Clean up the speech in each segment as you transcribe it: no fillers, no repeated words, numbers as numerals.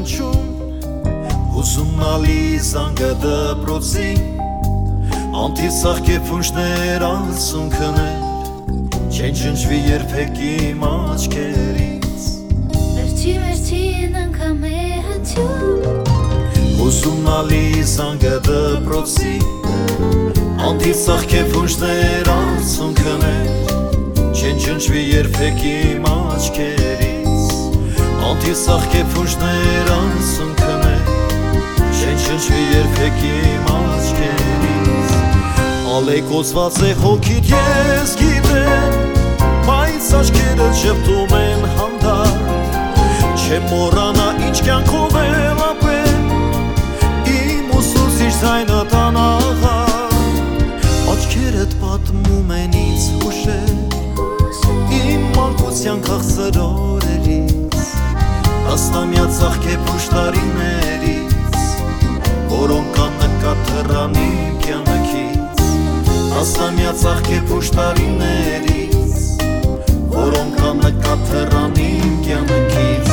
հնչում Հուսումնալի զանգը դպրոցի Անտիսախ կեփունջներ անցուն քներ Չեն ջնջվի երբեք իմ աչքերից Վերջին անգամ է հնչում Հուսումնալի զանգը դպրոցի Անտիսախ կեփունջներ անցուն քներ Չեն ջնջվի երբեք իմ աչքերից Անտիսախ կեփունջներ անցուն քներ Չեն ջնջվի երբեք իմ աչքերից Ալեկոծված է հոգիդ ես գիտեմ Բայց աչքերը շփթում են հանդարտ Չեմ մոռանա ինչ կյանքով էլ ապրել Իմ ուսուցիչ ձայնը տանաղար Աչքերդ պատմում են ինձ հուշեր Իմ մանկության քաղցր օրերից Տասնամյա ծաղկե փուշտարիներից Որոնք աննկատ թռան իմ կյանքից Տասնամյա ծաղկե փուշտարիներից Որոնք աննկատ թռան իմ կյանքից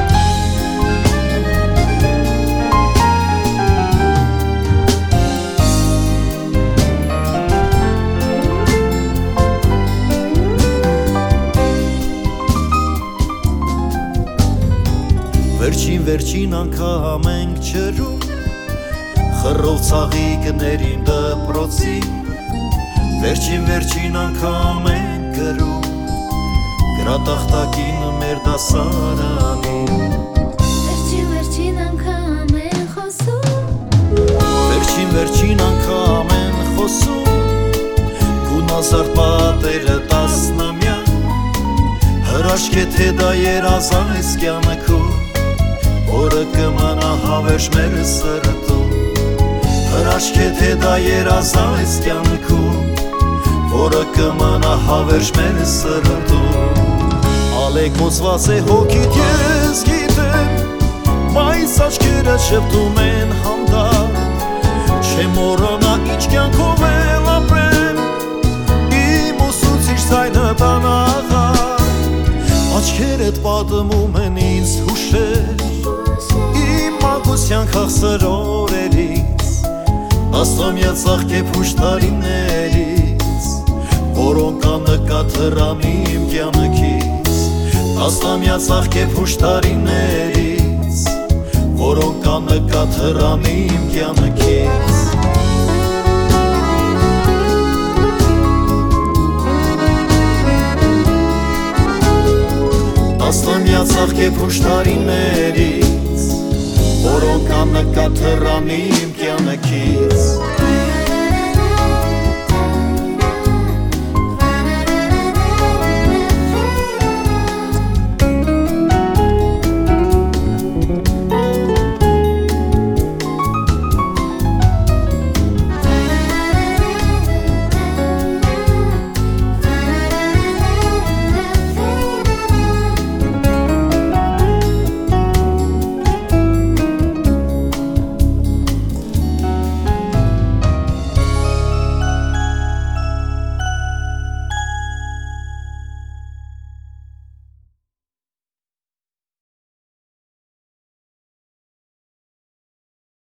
Վերջին անգամ ենք չրում Խռով ծաղիկներին դպրոցի Վերջին անգամ ենք գրում Գրատախտակին մեր դասարանին Վերջին անգամ են խոսում Վերջին անգամ են խոսում Գունազարդ պատերը տասնամյա Հրաշք է թե դա երազայս կյանքում Որը կմնա հավերժ մեր սրտում Հրաշք է թե դա երազայս կյանքում Որը կմնա հավերժ մեր սրտում Ալեկոծված է հոգիդ ես գիտեմ Բայց աչքերը շփթում են հանդարտ Չեմ մոռանա ինչ կյանքով էլ ապրեմ Իմ ուսուցիչ ձայնը տանաղար Աչքերդ պատմում են ինձ հուշեր Իմ մանկության քաղցր օրերից Տասնամյա ծաղկե փուշտարիներից Որոնք աննկատ թռան իմ կյանքից Տասնամյա ծաղկե փուշտարիներից Որոնք աննկատ թռան իմ կյանքից Տասնամյա ծաղկե փուշտարիներից Որոնք աննկատ թռան իմ կյանքից